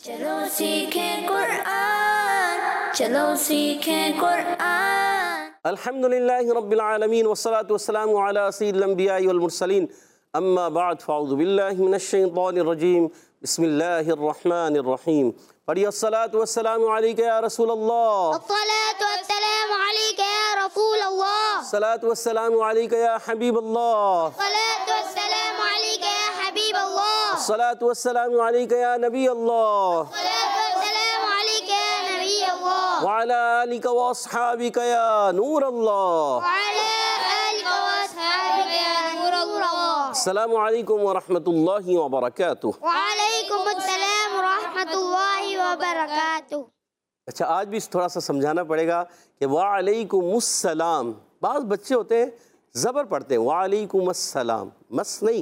چلو سیکھیں قرآن، چلو سیکھیں قرآن۔ الحمدللہ رب العالمین والصلاة والسلام علی سید الانبیاء والمرسلین، اما بعد فاعوذ باللہ من الشیطان الرجیم، بسم اللہ الرحمن الرحیم۔ پڑھیے الصلاة والسلام علیکہ یا رسول اللہ، الصلاة والسلام علیکہ یا رسول اللہ، الصلاة والسلام علیکہ یا حبیب اللہ، الصلاة والسلام علیکہ یا حبیب اللہ، الصلاة والسلام علیکہ یا نبی اللہ، الصلاة والسلام علیکہ یا نبی اللہ، وعلی آلک واصحابک یا نور اللہ۔ وعلی آلک واصحابک یا نور اللہ۔ السلام علیکم ورحمۃ اللہ وبرکاتہ۔ وعلیکم السلام ورحمۃ اللہ وبرکاتہ۔ اچھا، آج بھی تھوڑا سا سمجھانا پڑے گا کہ وعلیکم السلام، بعض بچے ہوتے ہیں زبر پڑھتے ہیں وعلیکم السلام، مس نہیں،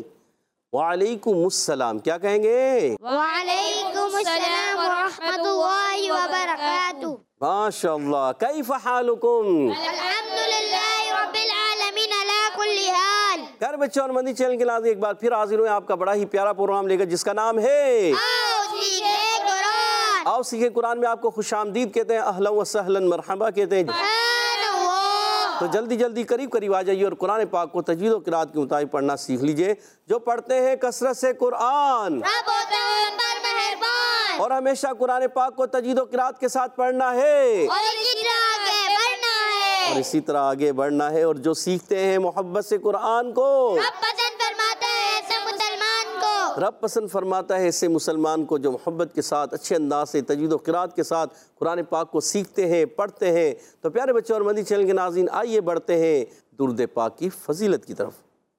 وعلیکم السلام کیا کہیں گے؟ وعلیکم السلام ورحمۃ اللہ وبرکاتہ۔ ماشاء اللہ، کیف حالکم؟ الحمدللہ رب العالمین علی کل حال۔ پیارے بچوں، اور مدنی چینل کے ناظرین، ایک بار پھر حاضر ہوئے آپ کا بڑا ہی پیارا پروگرام لے کر، جس کا نام ہے آؤ سیکھیں قرآن۔ آؤ سیکھیں قرآن میں آپ کو خوش آمدید کہتے ہیں، اہلا و سہلا مرحبا کہتے ہیں۔ سبحان اللہ۔ تو جلدی جلدی قریب آ جائیے اور قرآن پاک کو تجوید و قرات کے مطابق پڑھنا سیکھ لیجئے۔ جو پڑھتے ہیں کثرت سے قرآن، رب ہوتا ہے ان پر مہربان، اور ہمیشہ قرآن پاک کو تجوید و قرات کے ساتھ پڑھنا ہے، اور اسی طرح آگے بڑھنا ہے، اور اسی طرح آگے بڑھنا ہے۔ اور جو سیکھتے ہیں محبت سے قرآن کو، رب پسند فرماتا ہے ایسے مسلمان کو، رب پسند فرماتا ہے ایسے مسلمان کو جو محبت کے ساتھ اچھے انداز سے تجوید و قرات کے ساتھ قرآن پاک کو سیکھتے ہیں، پڑھتے ہیں۔ تو پیارے بچوں اور مدنی چینل کے ناظرین، آئیے بڑھتے ہیں درود پاک کی فضیلت کی طرف۔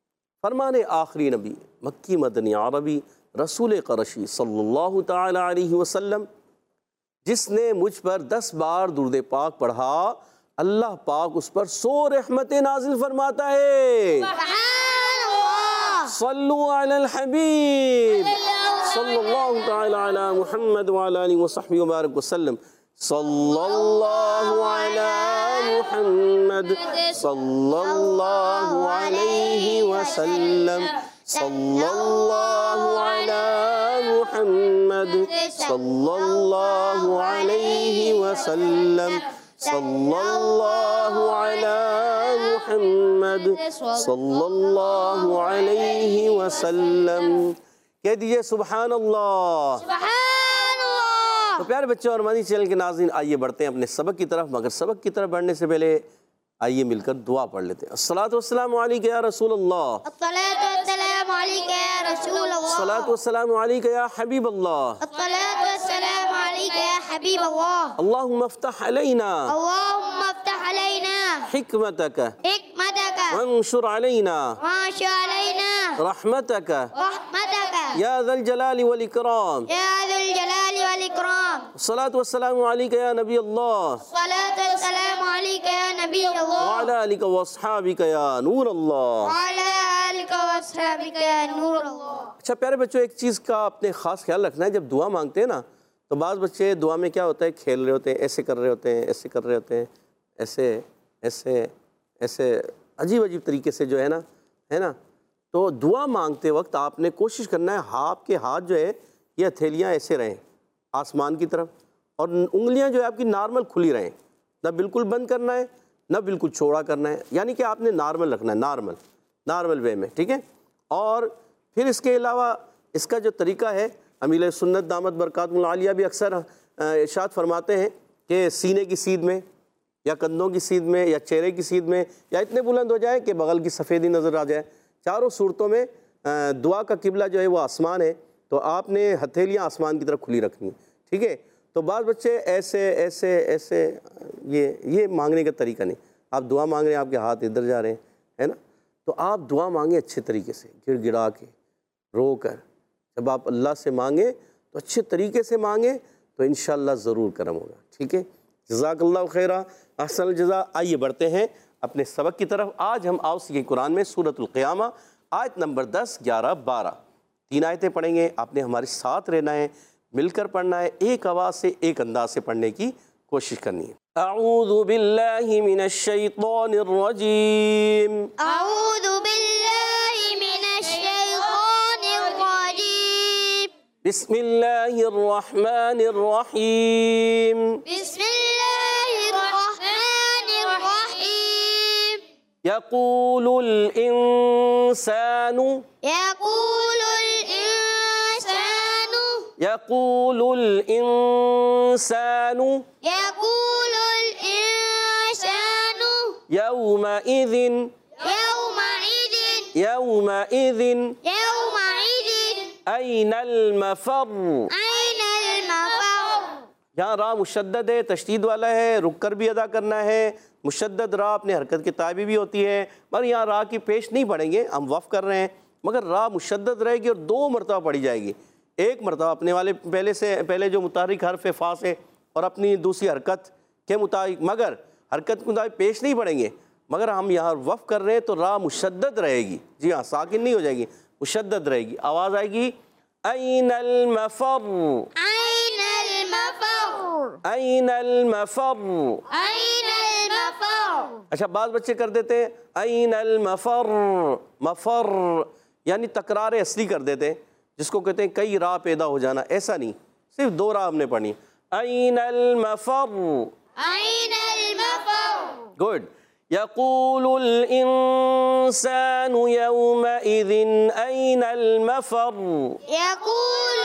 فرمان آخری نبی، مکی مدنی عربی، رسول قرشی صلی اللہ تعالی علیہ وسلم، جس نے مجھ پر 10 بار درود پاک پڑھا، اللہ پاک اس پر 100 رحمتیں نازل فرماتا ہے۔ سبحان اللہ۔ صلو علی الحبیب صلی اللہ تعالی علی محمد وعلی آلہ وصحبہ وبارک وسلم۔ صلی اللہ علی محمد صلی اللہ علیہ وسلم، صلی اللہ علی محمد صلی اللہ علیہ وسلم، صلی اللہ علی محمد صلی اللہ علیہ وسلم۔ کہہ دیجئے سبحان اللہ۔ سبحان اللہ۔ تو پیارے بچوں اور مدنی چینل کے ناظرین، آئیے بڑھتے ہیں اپنے سبق کی طرف، مگر سبق کی طرف بڑھنے سے پہلے آئیے مل کر دعا پڑھ لیتے ہیں۔ الصلاۃ والسلام علیکہ یا رسول اللہ، الصلاۃ والسلام علیکہ یا رسول اللہ، الصلاۃ والسلام علیکہ یا حبیب اللہ، الصلاۃ والسلام علیکہ یا حبیب اللہ۔ اللہم افتح علینا اللہم افتح علینا حکمتک حکمتک وانشر علینا وانشر علینا رحمتک رحمتک یا ذا الجلال والاکرام۔ یا ذو الجلال والاکرام۔ الصلاۃ والسلام علیکہ یا نبی اللہ، الصلاۃ والسلام علیکہ یا نبی اللہ، وعلی آلک واصحابک یا نور اللہ۔ وعلی آلک واصحابک یا نور اللہ۔ اچھا پیارے بچوں، ایک چیز کا اپنے خاص خیال رکھنا ہے، جب دعا مانگتے ہیں نا، تو بعض بچے دعا میں کیا ہوتا ہے، کھیل رہے ہوتے ہیں، ایسے کر رہے ہوتے ہیں، ایسے کر رہے ہوتے ہیں، ایسے ایسے ایسے عجیب عجیب طریقے سے جو ہے نا۔ تو دعا مانگتے وقت آپ نے کوشش کرنا ہے آپ کے ہاتھ جو ہے یہ ہتھیلیاں ایسے رہیں آسمان کی طرف، اور انگلیاں جو ہے آپ کی نارمل کھلی رہیں، نہ بالکل بند کرنا ہے نہ بالکل چھوڑا کرنا ہے، یعنی کہ آپ نے نارمل رکھنا ہے، نارمل وے میں، ٹھیک ہے۔ اور پھر اس کے علاوہ اس کا جو طریقہ ہے، امیر سنت دامت برکاتہ العالیہ بھی اکثر ارشاد فرماتے ہیں کہ سینے کی سیدھ میں یا کندھوں کی سیدھ میں یا چہرے کی سیدھ میں، یا اتنے بلند ہو جائے کہ بغل کی سفیدی نظر آ جائے، چاروں صورتوں میں دعا کا قبلہ جو ہے وہ آسمان ہے، تو آپ نے ہتھیلیاں آسمان کی طرف کھلی رکھنی ہیں، ٹھیک ہے۔ تو بعض بچے ایسے ایسے ایسے یہ مانگنے کا طریقہ نہیں، آپ دعا مانگ رہے ہیں، آپ کے ہاتھ ادھر جا رہے ہیں، ہے نا۔ تو آپ دعا مانگیں اچھے طریقے سے، گڑ گڑا کے، رو کر۔ جب آپ اللہ سے مانگیں تو اچھے طریقے سے مانگیں، تو انشاءاللہ ضرور کرم ہوگا، ٹھیک ہے۔ جزاک اللہ خیرہ، احسن الجزا۔ آئیے بڑھتے ہیں اپنے سبق کی طرف۔ آج ہم آؤ سیکھیں قرآن میں سورۃ القیامہ، آیت نمبر 10، 11، 12 تین آیتیں پڑھیں گے۔ آپ نے ہمارے ساتھ رہنا ہے، مل کر پڑھنا ہے، ایک آواز سے ایک انداز سے پڑھنے کی کوشش کرنی ہے۔ اعوذ باللہ من الشیطان الرجیم، اعوذ باللہ من الشیطان الرجیم، بسم اللہ الرحمن الرحیم. بسم الله الرحمن الرحيم. یقول الانسان يقول الإنسان یقول الانسان يقول الإنسان یومئذ يومئذ یومئذ يومئذ این المفر. أين المفر. یہاں را مشدد ہے، تشدید والا ہے، رک کر بھی ادا کرنا ہے. مشدد را اپنے حرکت کے تابع بھی ہوتی ہے، مگر یہاں را کی پیش نہیں پڑھیں گے، ہم وقف کر رہے ہیں، مگر را مشدد رہے گی اور 2 مرتبہ پڑھی جائے گی. ایک مرتبہ اپنے والے پہلے جو متحرک حرف فا سے اور اپنی دوسری حرکت کے مطابق، مگر حرکت کے مطابق پیش نہیں پڑھیں گے، مگر ہم یہاں وقف کر رہے ہیں تو را مشدد رہے گی. جی ہاں، ساکن نہیں ہو جائے گی، مشدد رہے گی. آواز آئے گی این المفر. أين المفر. این المفر. أين المفر. اچھا بعض بچے کر دیتے ہیں این المفر. مفر یعنی تکرار اصلی کر دیتے ہیں، جس کو کہتے ہیں کئی راہ پیدا ہو جانا. ایسا نہیں، صرف 2 راہ ہم نے پڑھنی. این المفر. أين المفر. گڈ. یقول الانسان یومئذ این المفر. يقول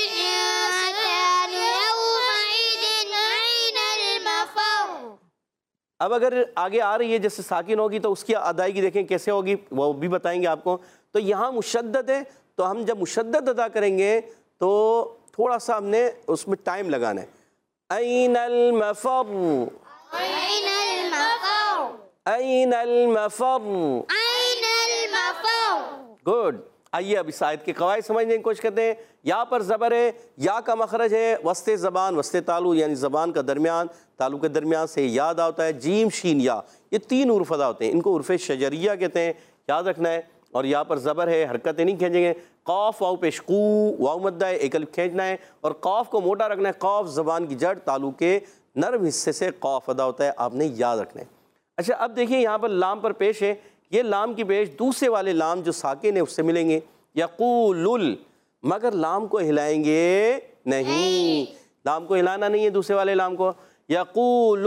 الإنسان يومئذ أين المفر. اب اگر آگے آ رہی ہے جیسے ساکن ہوگی تو اس کی ادائیگی دیکھیں کیسے ہوگی، وہ بھی بتائیں گے آپ کو. تو یہاں مشدد ہے، تو ہم جب مشدد ادا کریں گے تو تھوڑا سا ہم نے اس میں ٹائم لگانا ہے. این المفر. أين المفر. این المفر. أين المفر. گڈ. آئیے اب اس آیت کے قواعد سمجھنے کی کوشش کرتے ہیں. یا پر زبر ہے، یا کا مخرج ہے وسط زبان، وسط تالو یعنی زبان کا درمیان، تالو کے درمیان سے یاد آتا ہے. جیم شین یا، یہ 3 حروف ادا ہوتے ہیں، ان کو حروف شجریہ کہتے ہیں، یاد رکھنا ہے. اور یا پر زبر ہے، حرکتیں نہیں کھینچیں گے. قاف واو پیش قو، واو مدہ ہے، ایک الف کھینچنا ہے اور قاف کو موٹا رکھنا ہے. قاف زبان کی جڑ، تالو کے نرم حصے سے قاف ادا ہوتا ہے، آپ نے یاد رکھنا ہے. اچھا اب دیکھیں یہاں پر لام پر پیش ہے، یہ لام کی پیش دوسرے والے لام جو ساکن ہے اس سے ملیں گے. یقول، مگر لام کو ہلائیں گے نہیں، لام کو ہلانا نہیں ہے دوسرے والے لام کو. یقول.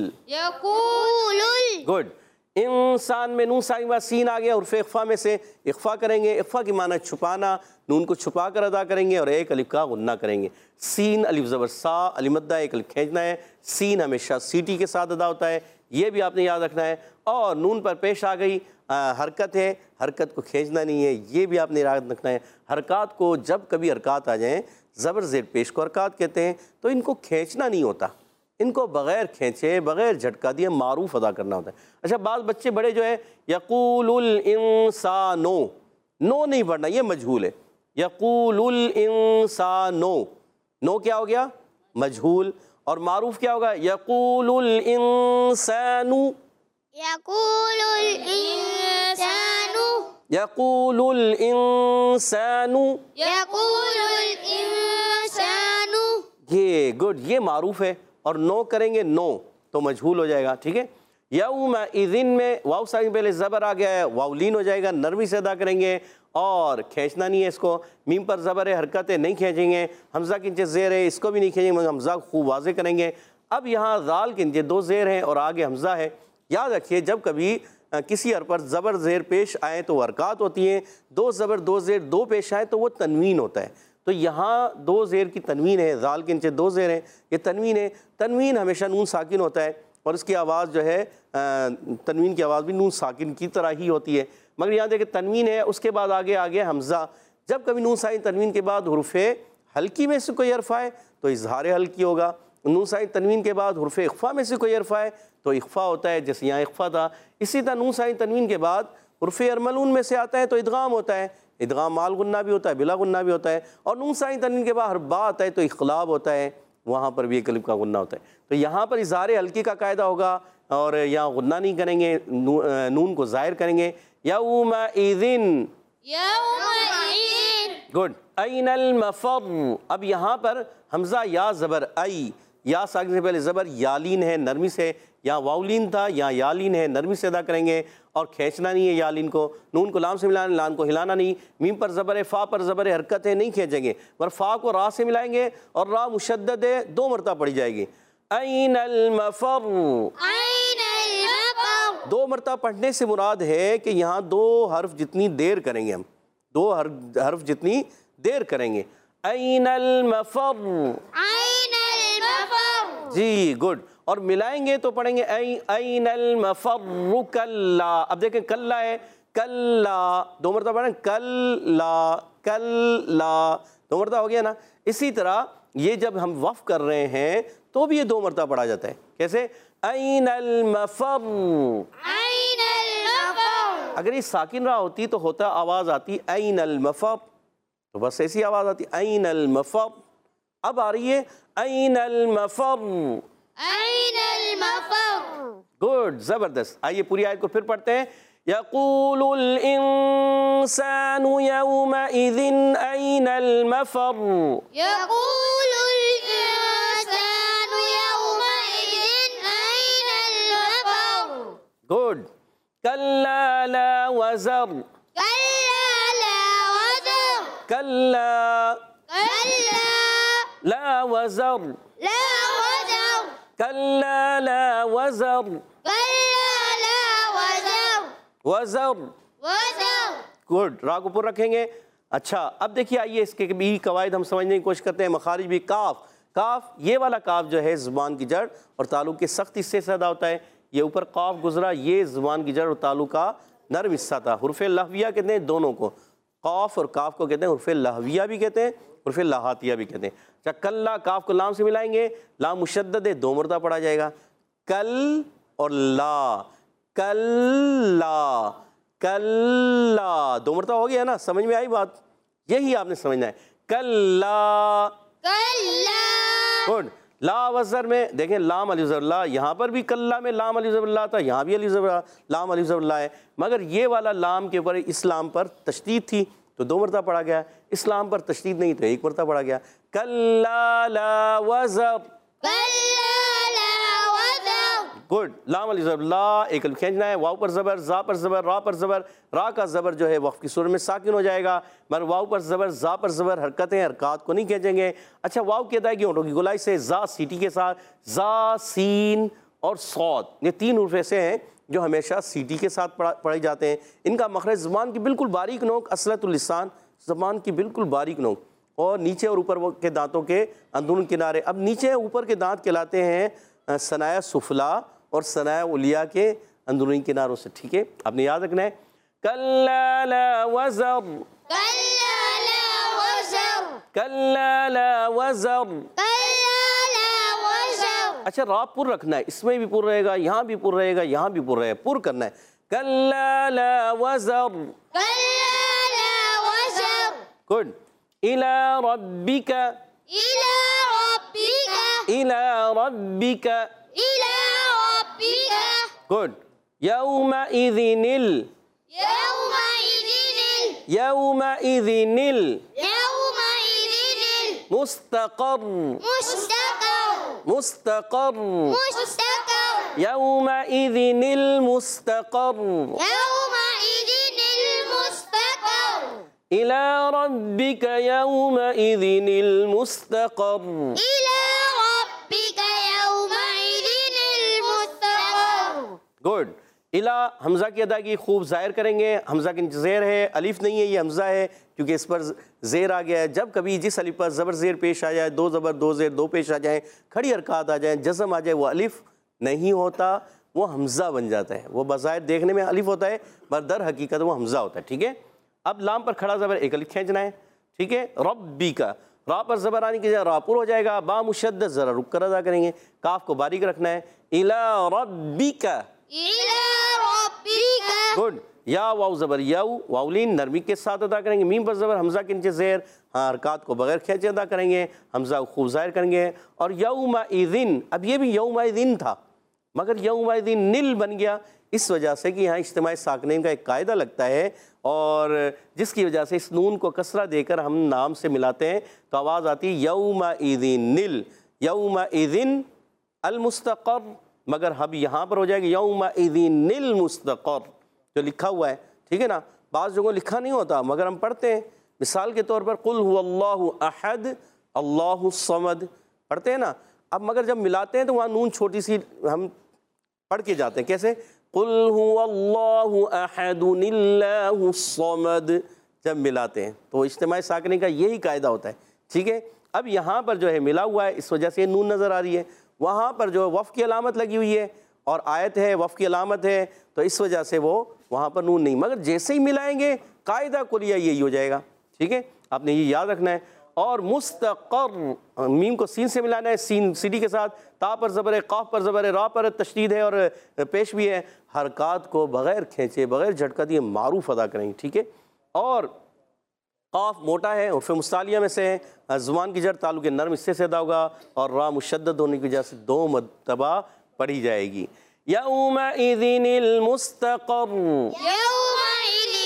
يقول گڈ. انسان میں نون ساکن کے بعد سین آ گیا، حرف اخفا میں سے اخفا کریں گے. اخفا کی معنی چھپانا، نون کو چھپا کر ادا کریں گے اور ایک الف کا غنہ کریں گے. سین الف زبر سا، الف مدہ ایک الف کھینچنا ہے. سین ہمیشہ سیٹی کے ساتھ ادا ہوتا ہے، یہ بھی آپ نے یاد رکھنا ہے. اور نون پر پیش آ گئی حرکت ہے، حرکت کو کھینچنا نہیں ہے، یہ بھی آپ نے یاد رکھنا ہے. حرکات کو جب کبھی حرکات آ جائیں، زبر زیر پیش کو حرکات کہتے ہیں، تو ان کو کھینچنا نہیں ہوتا، ان کو بغیر کھینچے بغیر جھٹکا دیے معروف ادا کرنا ہوتا ہے. اچھا بعض بچے بڑے جو ہے یقول الانسانو، نو نہیں پڑھنا، یہ مجہول ہے. یقول الانسانو، نو کیا ہو گیا؟ مجہول. اور معروف کیا ہوگا؟ یقول الانسانو. يقول الإنسان. یقول الانسان. يقول الإنسان. یہ گڈ، یہ معروف ہے. اور نو کریں گے نو تو مجہول ہو جائے گا، ٹھیک ہے. یومئذ میں واو ساکن پہلے زبر آ گیا ہے، واو لین ہو جائے گا، نرمی سے ادا کریں گے اور کھینچنا نہیں ہے اس کو. میم پر زبر ہے، حرکتیں نہیں کھینچیں گے. حمزہ کے نیچے زیر ہے، اس کو بھی نہیں کھینچیں گے مگر حمزہ خوب واضح کریں گے. اب یہاں ذال کے نیچے 2 زیر ہیں اور آگے حمزہ ہے. یاد رکھیے جب کبھی کسی حرف پر زبر زیر پیش آئے تو حرکات ہوتی ہیں، 2 زبر 2 زیر 2 پیش آئے تو وہ تنوین ہوتا ہے. تو یہاں 2 زیر کی تنوین ہے، ذال کے نیچے 2 زیر ہیں، یہ تنوین ہے. تنوین ہمیشہ نون ساکن ہوتا ہے اور اس کی آواز جو ہے تنوین کی آواز بھی نون ساکن کی طرح ہی ہوتی ہے. مگر یہاں دیکھیں تنوین ہے، اس کے بعد آگے حمزہ. جب کبھی نون ساکن تنوین کے بعد حروف ہلکی میں سے کوئی حرف آئے تو اظہار ہلکی ہوگا. نون ساکن تنوین کے بعد حروف اخفا میں سے کوئی حرف آئے تو اخفا ہوتا ہے، جیسے یہاں اخفا تھا. اسی طرح نون ساکن تنوین کے بعد حروف ارملون میں سے آتا ہے تو ادغام ہوتا ہے. ادغام مال غنہ بھی ہوتا ہے، بلا غنہ بھی ہوتا ہے. اور نون ساکن تنوین کے بعد حرف با آتا ہے تو اخلاب ہوتا ہے، وہاں پر بھی ایک الف کا غنہ ہوتا ہے. تو یہاں پر اظہار ہلکی کا قاعدہ ہوگا اور یہاں غنہ نہیں کریں گے، نون کو ظاہر کریں گے. یومئذ. يومئذ. گڈ. این المفر. اب یہاں پر حمزہ یا زبر ای، یا ساکن سے پہلے زبر، یالین ہے نرمی سے، یہاں واولین تھا یہاں یالین ہے نرمی سے ادا کریں گے، اور کھینچنا نہیں ہے یالین کو، نون کو لام سے ملانا، لام کو ہلانا نہیں، میم پر زبر ہے، فا پر زبر ہے، حرکت ہے نہیں کھینچیں گے، پر فا کو را سے ملائیں گے اور را مشدد ہے 2 مرتبہ پڑھی جائے گی، این المفر، أين المفر 2 مرتبہ پڑھنے سے مراد ہے کہ یہاں 2 حرف جتنی دیر کریں گے ہم، 2 حرف جتنی دیر کریں گے، این المفر، أين المفر جی گڈ، اور ملائیں گے تو پڑھیں گے این المفر کلا، اب دیکھیں کلا ہے، کلا 2 مرتبہ پڑھیں، کلا کلا 2 مرتبہ ہو گیا نا، اسی طرح یہ جب ہم وقف کر رہے ہیں تو بھی یہ 2 مرتبہ پڑھا جاتا ہے، کیسے؟ این المفر، أين المفر اگر یہ ساکن راہ ہوتی تو ہوتا آواز آتی این المفر، تو بس ایسی آواز آتی این المفر، اب آ رہی ہے این المفر، أين المفر گڈ، زبردست، آئیے پوری آیت کو پھر پڑھتے ہیں، یقول الانسان یومئذ این المفر، يقول الإنسان يومئذ أين المفر گڈ، کلا لا وزر، كلا لا وزر کلا كلا لا وزر، لا وزر کلا لا وزر، كلا لا وزر وزر، وزر گڈ، را کو پر رکھیں گے۔ اچھا اب دیکھیے آئیے اس کے بھی قواعد ہم سمجھنے کی کوشش کرتے ہیں، مخارج بھی، کاف، کاف یہ والا کاف جو ہے زبان کی جڑ اور تعلق کے سخت حصے سے ادا ہوتا ہے، یہ اوپر قاف گزرا یہ زبان کی جڑ اور تعلق کا نرم حصہ تھا، حروف لہویہ کہتے ہیں دونوں کو، قاف اور کاف کو کہتے ہیں حروف لہویہ بھی کہتے ہیں، حروف لہاتیہ بھی کہتے ہیں۔ اچھا کلا، کاف کو لام سے ملائیں گے، لام مشدد ہے 2 مرتبہ پڑھا جائے گا، کل اور لا، کلا کلا 2 مرتبہ ہو گیا نا، سمجھ میں آئی بات؟ یہی آپ نے سمجھنا ہے، کلا، كلا گڈ، لا وزر میں دیکھیں لام علی زبر لا، یہاں پر بھی کلا میں لام علی زبر لا تھا، یہاں بھی لام علی زبر لا ہے، مگر یہ والا لام کے اوپر اسلام پر تشدید تھی تو 2 مرتبہ پڑھا گیا، اسلام پر تشدید نہیں تو 1 مرتبہ پڑھا گیا، کلا لا وزر، كلا لا وزر گڈ، لام علی زبر لا، ایک الف کھینچنا ہے، واو پر زبر، زا پر زبر، را پر زبر، را کا زبر جو ہے وقف کی صورت میں ساکن ہو جائے گا، مگر واو پر زبر، زا پر زبر، حرکتیں حرکات کو نہیں کھینچیں گے۔ اچھا واو کی ادائیگی ہونٹوں کی گولائی سے، زا سیٹی کے ساتھ، زا، سین اور صاد، یہ 3 حروف ایسے ہیں جو ہمیشہ سیٹی کے ساتھ پڑھے جاتے ہیں، ان کا مخرج زبان کی بالکل باریک نوک، اصلۃ اللسان، زبان کی بالکل باریک نوک، اور نیچے اور اوپر کے دانتوں کے اندرون کنارے، اب نیچے اوپر کے دانت کہلاتے ہیں ثنایا سفلا اور ثنایا علیہ کے اندرونی کناروں سے، ٹھیک ہے؟ آپ نے یاد رکھنا ہے، کلا لا وزر، كلا لا وزر کلا لا وزر، كلا لا وزر اچھا را پر رکھنا ہے، اس میں بھی پر رہے گا، یہاں بھی پر رہے گا، یہاں بھی پر رہے گا، پر کرنا ہے، کلا لا وزر، كلا لا وزر گڈ، الی ربک، إلى ربك الی ربک، إلى ربك گڈ، یومئذ يومئذ یومئذ يومئذ مستقر، مستقر مستقر، مستقر یومئذ المستقر، يومئذ المستقر إلى ربك يومئذ المستقر، إلى ربك يومئذ المستقر گڈ، الا حمزہ کی ادائیگی خوب ظاہر کریں گے، حمزہ کی نیچے زیر ہے، الف نہیں ہے، یہ حمزہ ہے کیونکہ اس پر زیر آ گیا ہے، جب کبھی جس الف پر زبر زیر پیش آ جائے، 2 زبر 2 زیر 2 پیش آ جائیں، کھڑی حرکات آ جائیں، جزم آ جائے، وہ الف نہیں ہوتا، وہ حمزہ بن جاتا ہے، وہ بظاہر دیکھنے میں الف ہوتا ہے پر در حقیقت وہ حمزہ ہوتا ہے، ٹھیک ہے؟ اب لام پر کھڑا زبر ایک الف کھینچنا ہے، ٹھیک ہے؟ ربی کا، را پر زبر آنے کی جگہ را پر ہو جائے گا، با مشدد ذرا رک کر ادا کریں گے، کاف کو باریک رکھنا ہے، الی ربک، إلى ربك گڈ، یا واو زبر یاو، واولین نرمی کے ساتھ ادا کریں گے، میم پر زبر، حمزہ کے نیچے زیر، ہاں حرکات کو بغیر کھینچے ادا کریں گے، حمزہ کو خوب ظاہر کریں گے، اور یومئذ، اب یہ بھی یومئذ تھا مگر یومئذ نل بن گیا، اس وجہ سے کہ یہاں اجتماع ساکنین کا ایک قاعدہ لگتا ہے، اور جس کی وجہ سے اس نون کو کسرہ دے کر ہم نام سے ملاتے ہیں تو آواز آتی ہے یومئذ نل، یومئذ المستقر، مگر اب یہاں پر ہو جائے گا یومئذ المستقر جو لکھا ہوا ہے، ٹھیک ہے نا. بعض جگہوں لکھا نہیں ہوتا مگر ہم پڑھتے ہیں. مثال کے طور پر قل هو اللہ احد اللہ الصمد پڑھتے ہیں نا. اب مگر جب ملاتے ہیں تو وہاں نون چھوٹی سی ہم پڑھ کے جاتے ہیں. کیسے؟ قل هو اللہ احد اللہ الصمد جب ملاتے ہیں تو اجتماع ساکنین کا یہی قاعدہ ہوتا ہے. ٹھیک ہے. اب یہاں پر جو ہے ملا ہوا ہے اس وجہ سے نون نظر آ رہی ہے. وہاں پر جو وقف کی علامت لگی ہوئی ہے اور آیت ہے وقف کی علامت ہے تو اس وجہ سے وہ وہاں پر نون نہیں. مگر جیسے ہی ملائیں گے قاعدہ کلیہ یہی ہو جائے گا. ٹھیک ہے. آپ نے یہ یاد رکھنا ہے. اور مستقر میم کو سین سے ملانا ہے، سین سیدھی کے ساتھ، تا پر زبر ہے، قاف پر زبر ہے، را پر تشدید ہے اور پیش بھی ہے. حرکات کو بغیر کھینچے بغیر جھٹکا دیے معروف ادا کریں. ٹھیک ہے. اور قاف موٹا ہے عرف مستعلیہ میں سے ہے، زبان کی جڑ تعلق نرم حصے سے ادا ہوگا اور را مشدد ہونے کی وجہ سے 2 مرتبہ پڑھی جائے گی. یومئذ المستقر يومئذ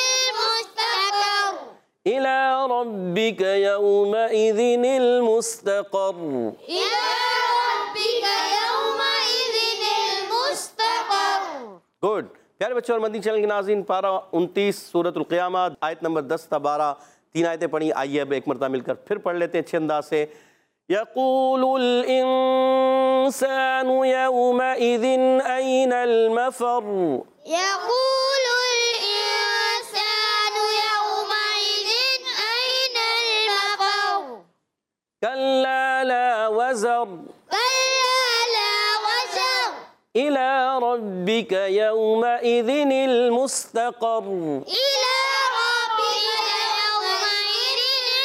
المستقر إلى ربك يومئذ المستقر. إلى ربك يومئذ المستقر. گڈ. پیارے بچوں اور مدنی چینل کے ناظرین، پارہ 29 سورۃ القیامہ آیت نمبر 10 تا 12 3 آیتیں پڑھی. آئیے اب ایک مرتبہ مل کر پھر پڑھ لیتے ہیں اچھے انداز سے. یقول الانسان یومئذ این المفر. يقول الإنسان يومئذ أين المفر. کلا لا وزر كلا لا وزر إلى ربك يومئذ المستقر. إلى ربك يومئذ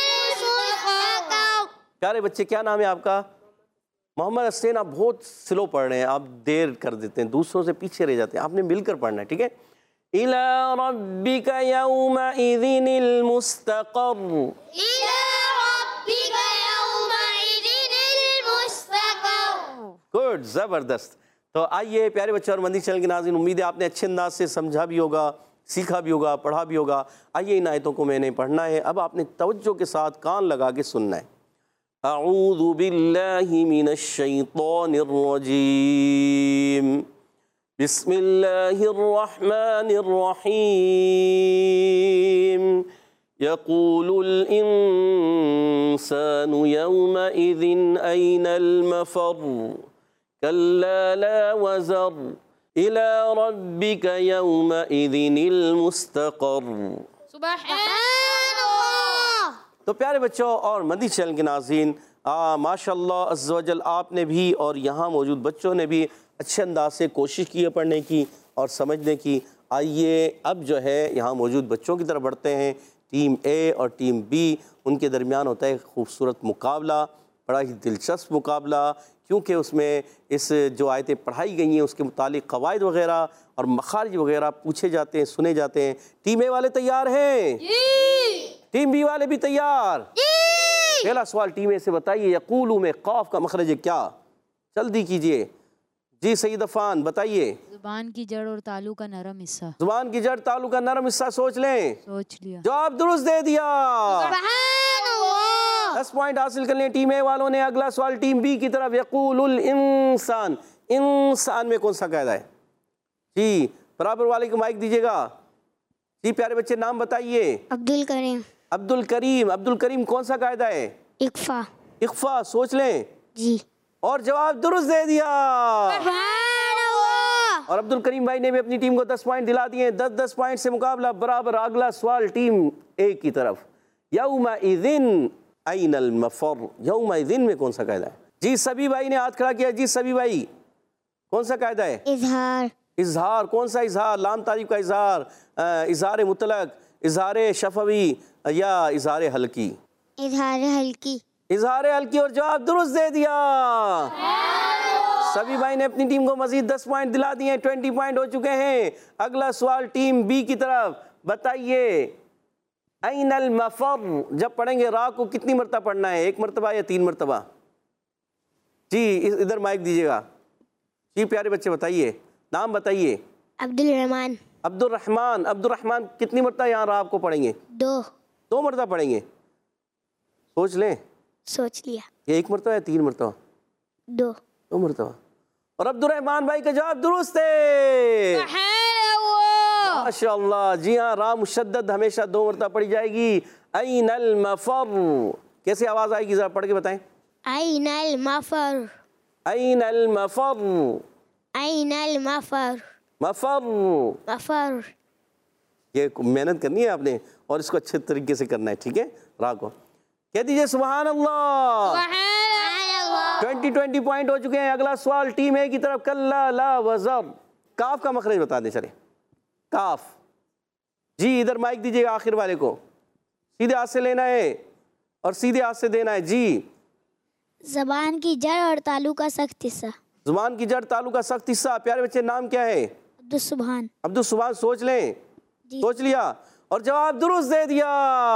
المستقر. پیارے بچے کیا نام ہے آپ کا؟ محمد حسین. آپ بہت سلو پڑھ رہے ہیں، آپ دیر کر دیتے ہیں، دوسروں سے پیچھے رہ جاتے ہیں. آپ نے مل کر پڑھنا ہے. ٹھیک ہے. إلى ربك يومئذ المستقر. إلى ربك يومئذ المستقر. گڈ. زبردست. تو آئیے پیارے بچے اور مدنی چینل کے ناظرین، امید ہے آپ نے اچھے انداز سے سمجھا بھی ہوگا، سیکھا بھی ہوگا، پڑھا بھی ہوگا. آئیے ان آیتوں کو میں نے پڑھنا ہے. اب آپ نے توجہ کے ساتھ کان لگا کے سننا ہے. اعوذ باللہ من الشیطان الرجیم. بسم اللہ الرحمن الرحیم. یقول الانسان یومئذ این المفر. کلا لا وزر إلى ربك يومئذ المستقر. سبحان اللہ. تو پیارے بچوں اور مدنی چینل کے ناظرین، ماشاءاللہ عز و جل آپ نے بھی اور یہاں موجود بچوں نے بھی اچھے انداز سے کوشش کی ہے پڑھنے کی اور سمجھنے کی. آئیے اب جو ہے یہاں موجود بچوں کی طرف بڑھتے ہیں. ٹیم اے اور ٹیم بی، ان کے درمیان ہوتا ہے خوبصورت مقابلہ، بڑا ہی دلچسپ مقابلہ، کیونکہ اس میں اس جو آیتیں پڑھائی گئی ہیں اس کے متعلق قواعد وغیرہ اور مخارج وغیرہ پوچھے جاتے ہیں، سنے جاتے ہیں. ٹیم اے والے تیار ہیں؟ ٹیم بی والے بھی تیار؟ پہلا سوال ٹیم اے سے بتائیے، یقولو میں قاف کا مخرج کیا؟ جلدی کیجئے. جی سید عفان بتائیے. زبان کی جڑ اور تالو کا نرم حصہ. زبان کی جڑ تالو کا نرم حصہ. سوچ لیں. سوچ لیا. جواب درست دے دیا. سبحان اللہ. 10 پوائنٹ حاصل کر لیں ٹیم اے والوں نے. اگلا سوال ٹیم بی کی طرف. یقول الانسان، انسان میں کون سا قاعدہ ہے؟ جی برابر والے کو مائک دیجیے گا. جی پیارے بچے نام بتائیے. عبد الکریم. عبد الکریم. عبد الکریم کون سا قاعدہ ہے؟ اقفا. اخفا. سوچ لیں. جی. اور جواب درست دے دیا. سبحان اللہ. اور عبد الکریم بھائی نے بھی اپنی ٹیم کو 10 پوائنٹ دلا دیے. 10 پوائنٹ سے مقابلہ برابر. اگلا سوال ٹیم اے کی طرف. یومئذ این المفر. یومئذ میں کون سا قاعدہ ہے؟ جی سبھی بھائی نے ہاتھ کھڑا کیا. جی سبھی بھائی کون سا قاعدہ ہے؟ اظہار. اظہار. کون سا اظہار؟ لام تعریف کا اظہار، اظہار مطلق، اظہار شفوی یا اظہار حلقی؟ اظہار حلقی. اظہار حلقی. اور جواب درست دے دیا. سبھی بھائی نے اپنی ٹیم کو مزید 10 پوائنٹ دلا دیے. 20 پوائنٹ ہو چکے ہیں. اگلا سوال ٹیم بی کی طرف. بتائیے این المفر جب پڑھیں گے را کو کتنی مرتبہ پڑھنا ہے؟ 1 مرتبہ یا 3 مرتبہ؟ جی ادھر مائک دیجیے گا. جی پیارے بچے بتائیے، نام بتائیے. عبد الرحمن. عبد الرحمن. عبد الرحمن کتنی مرتبہ یہاں را آپ کو پڑھیں گے؟ 2 مرتبہ پڑھیں گے. سوچ لیں. سوچ لیا. یہ 1 مرتبہ یا 3 مرتبہ؟ دو. 2 مرتبہ. اور عبد الرحمان بھائی کا جواب درست ہے. ماشاء اللہ. جی ہاں، را مشدد ہمیشہ 2 مرتبہ پڑھی جائے گی. این المفر. کیسے آواز آئے گی ذرا پڑھ کے بتائیں. أين المفر. این المفر. أين المفر. مفر. مفر. یہ محنت کرنی ہے آپ نے اور اس کو اچھے طریقے سے کرنا ہے. ٹھیک ہے. را کو کہہ دیجئے سبحان اللہ. 20 پوائنٹ ہو چکے ہیں. اگلا سوال ٹیم اے کی طرف. کلا لا وزر. کاف کا مخرج بتا دیں. چلیں کاف. جی ادھر مائک دیجئے گا آخر والے کو. سیدھے ہاتھ سے لینا ہے اور سیدھے ہاتھ سے دینا ہے. جی زبان کی جڑ اور تالو کا سخت حصہ. زبان کی جڑ تالو کا سخت حصہ. پیارے بچے نام کیا ہے؟ عبدالسبحان. عبدالسبحان. سوچ لیں. جی. سوچ لیا اور جواب درست دے دیا.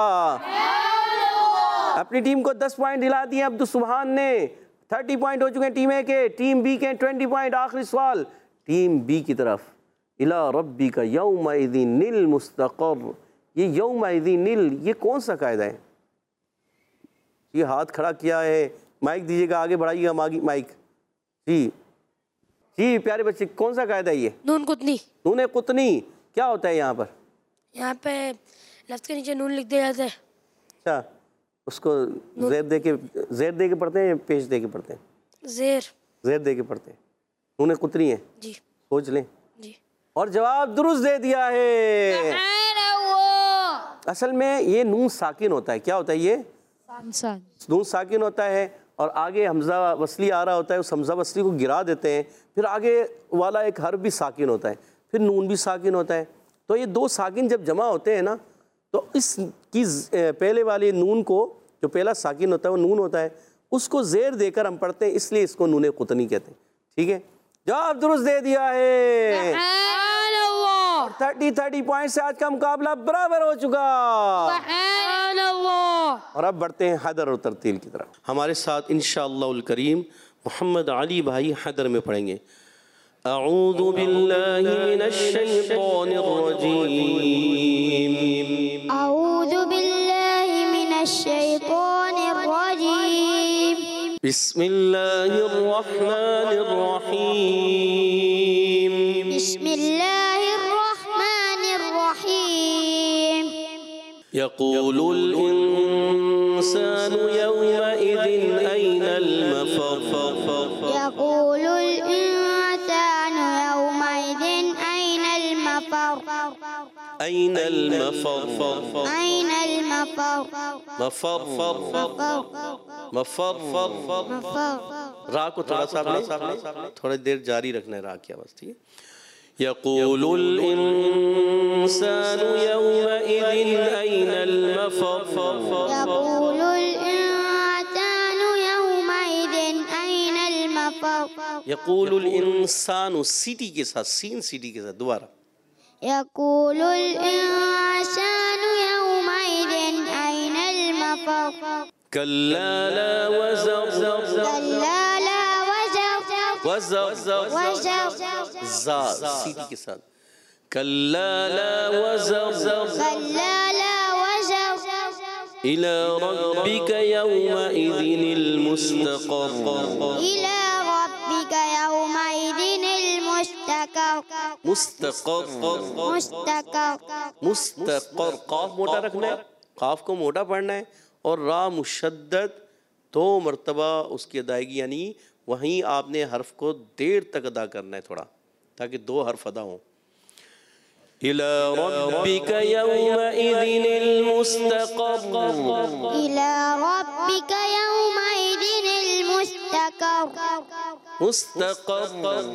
اپنی ٹیم کو 10 پوائنٹ دلا دیے عبدالسبحان نے. 30 پوائنٹ ہو چکے ہیں ٹیم اے کے. ٹیم بی کے 20 پوائنٹ. آخری سوال ٹیم بی کی طرف. اِلیٰ رَبِّکَ یَوْمَئِذٍ الْمُسْتَقَرُّ. یہ یومئذ یہ کون سا قاعدہ ہے؟ یہ ہاتھ کھڑا کیا ہے. مائک دیجیے گا, آگے بڑھائیے گا مائک. جی جی پیارے بچے, کون سا قاعدہ ہے یہ؟ نون قطنی. نون قطنی کیا ہوتا ہے یہاں پر؟ یہاں پہ لفظ کے نیچے نون لکھ دیا جاتا ہے. اچھا, اس کو زیر دے کے پڑھتے ہیں یا پیش دے کے پڑھتے ہیں؟ زیر دے کے پڑھتے ہیں. نون قطنی ہے. جی. سوچ لیں. جی. اور جواب درست دے دیا ہے. اصل میں یہ نون ساکن ہوتا ہے. کیا ہوتا ہے یہ؟ نون ساکن ہوتا ہے اور آگے حمزہ وصلی آ رہا ہوتا ہے. اس حمزہ وصلی کو گرا دیتے ہیں, پھر آگے والا ایک حرف بھی ساکن ہوتا ہے, پھر نون بھی ساکن ہوتا ہے. تو یہ 2 ساکن جب جمع ہوتے ہیں نا, تو اس کی پہلے والی نون کو, جو پہلا ساکن ہوتا ہے وہ نون ہوتا ہے, اس کو زیر دے کر ہم پڑھتے ہیں, اس لیے اس کو نون قطنی کہتے ہیں. ٹھیک ہے, جواب درست دے دیا ہے. 30 پوائنٹ سے آج کا مقابلہ برابر ہو چکا. اور اب بڑھتے ہیں حدر اور ترتیل کی طرف. ہمارے ساتھ انشاءاللہ الکریم محمد علی بھائی حدر میں پڑھیں گے. اعوذ باللہ من الشیطان الرجیم. أعوذ بالله من الشيطان الرجيم. بسم اللہ الرحمن الرحیم. بسم الله الرحمن الرحيم. يقول الإنسان يومئذ أين المفر. يقول الإنسان يومئذ أين المفر. أين المفر. أين المفر. مفر. را کو تھوڑا سا تھوڑی دیر جاری رکھنا ہے را کی آواز. ٹھیک ہے. يقول الإنسان يومئذ أين المفر. يقول الإنسان يومئذ أين المفر. يقول الإنسان سیٹی کے ساتھ, سین سیٹی کے ساتھ دوبارہ. يقول الإنسان يومئذ أين المفر. كلا لا وزر. كلا لا وزر. وزر. زا سیٹی کے ساتھ. كلا لا وزر. كلا لا وزر. إلى ربك يومئذ المستقر. إلى ربك يومئذ المستقر. مستقر. مستقر. قاف موٹا رکھنا ہے, قاف کو موٹا پڑھنا ہے, اور را مشدد 2 مرتبہ اس کی ادائیگی, یعنی وہیں آپ نے حرف کو دیر تک ادا کرنا ہے تھوڑا, تاکہ 2 حرف ادا ہوں. إلى ربك يومئذ المستقر. إلى ربك يومئذ المستقر. مستقر.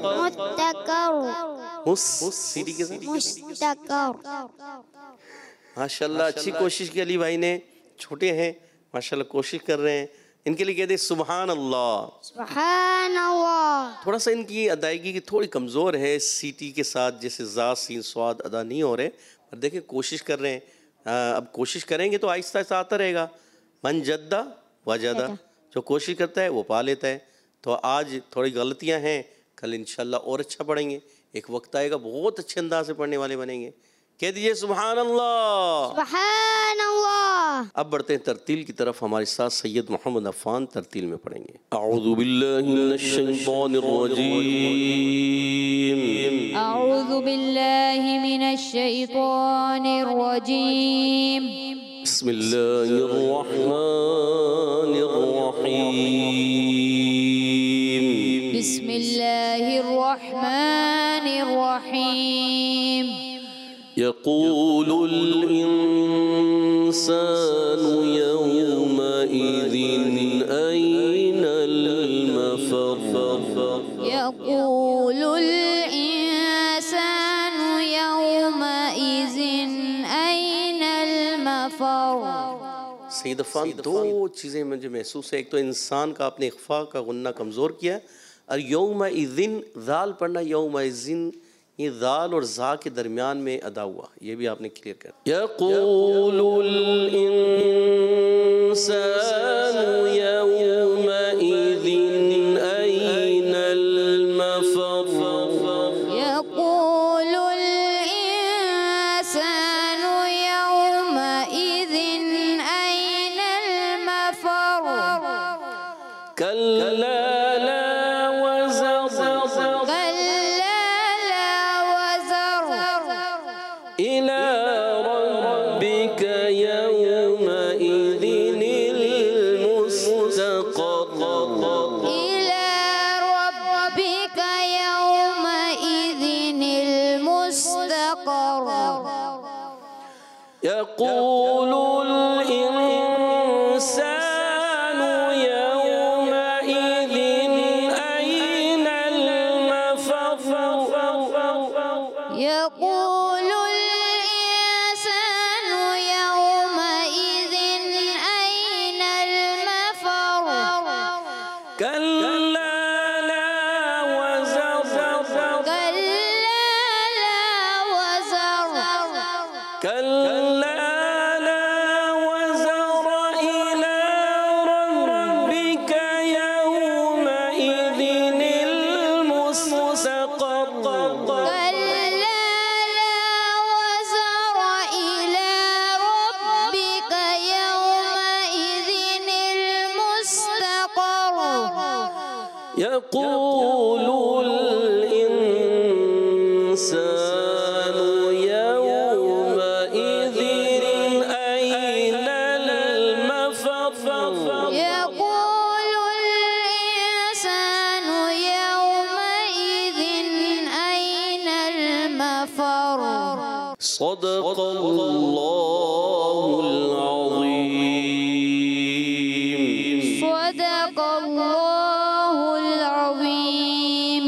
مستقر. سیٹی کے ساتھ. مستقر. ماشاءاللہ اچھی کوشش کی علی بھائی نے, چھوٹے ہیں ماشاءاللہ کوشش کر رہے ہیں. ان کے لیے کہتے ہیں سبحان اللہ. سبحان اللہ. تھوڑا سا ان کی ادائیگی کی تھوڑی کمزور ہے, سیٹی کے ساتھ جیسے زا سین سواد ادا نہیں ہو رہے, پر دیکھیں کوشش کر رہے ہیں. اب کوشش کریں گے تو آہستہ آہستہ آتا رہے گا. من جدہ وجدہ, جو کوشش کرتا ہے وہ پا لیتا ہے. تو آج تھوڑی غلطیاں ہیں, کل انشاءاللہ اور اچھا پڑھیں گے. ایک وقت آئے گا بہت اچھے انداز سے پڑھنے والے بنیں گے. کہہ دیجئے سبحان اللہ۔ سبحان اللہ۔ اب بڑھتے ہیں ترتیل کی طرف، ہمارے ساتھ سید محمد عفان ترتیل میں پڑھیں گے۔ اعوذ باللہ من الشیطان الرجیم، اعوذ باللہ من الشیطان الرجیم، بسم اللہ الرحمن الرحیم، بسم اللہ الرحمن الرحیم، یقول الانسان یومئذ این المفر، یقول الانسان یومئذ این المفر۔ سید عفان دو چیزیں مجھے محسوس ہے، ایک تو انسان کا اپنے اخفاء کا غنہ کمزور کیا ہے، اور یومئذ ذال پڑھنا، یومئذ یہ ذال اور ذا کے درمیان میں ادا ہوا، یہ بھی آپ نے کلیئر کر دیا۔ یقول الانسان یومئذ این المفر، یقول الانسان یومئذ این المفر، کلا لا وزر، کلا لا وزر، إلى ربك يومئذ المستقر، إلى ربك يومئذ المستقر، يقول الإنسان يومئذ أين المفر، يقول الإنسان يومئذ أين المفر، كلا لا وزر، كلا لا وزر، كلا لا وزر، إلى ربك يومئذ المستقر، كلا لا وزر، إلى ربك يومئذ المستقر، يقول الإنسان يومئذ أين المفر، يقول الإنسان يومئذ أين المفر۔ صدق الله العظيم، صدق الله العظيم،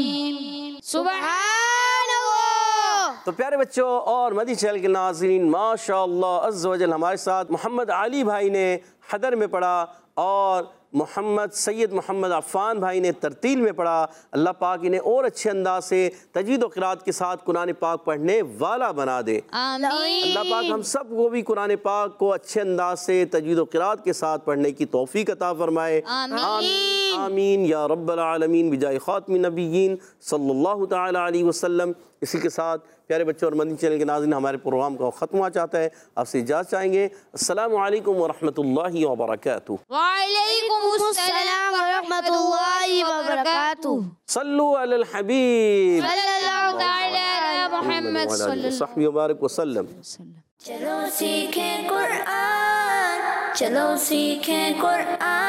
سبحان اللہ۔ تو پیارے بچوں اور مدنی چینل کے ناظرین، ماشاءاللہ عز و جل ہمارے ساتھ محمد علی بھائی نے حدر میں پڑھا اور محمد سید محمد عفان بھائی نے ترتیل میں پڑھا۔ اللہ پاک انہیں اور اچھے انداز سے تجوید و قرات کے ساتھ قرآن پاک پڑھنے والا بنا دے۔ آمین۔ اللہ پاک ہم سب کو بھی قرآن پاک کو اچھے انداز سے تجوید و قرات کے ساتھ پڑھنے کی توفیق عطا فرمائے۔ آمین۔ آمین یا رب العالمین، بجائے خاتم النبیین صلی اللہ تعالی علیہ وسلم۔ اسی کے ساتھ پیارے بچوں اور مدنی چینل کے ناظرین، ہمارے پروگرام کا ختم ہوا چاہتا ہے، آپ سے اجازت چاہیں گے۔ السلام علیکم ورحمۃ اللہ وبرکاتہ۔ وعلیکم السلام ورحمۃ اللہ وبرکاتہ۔ صلو علی الحبیب صلی اللہ تعالی علی محمد صلی اللہ صحبہ وبارک وسلم۔ علیہ وسلم۔ چلو سیکھیں قرآن، چلو سیکھیں قرآن۔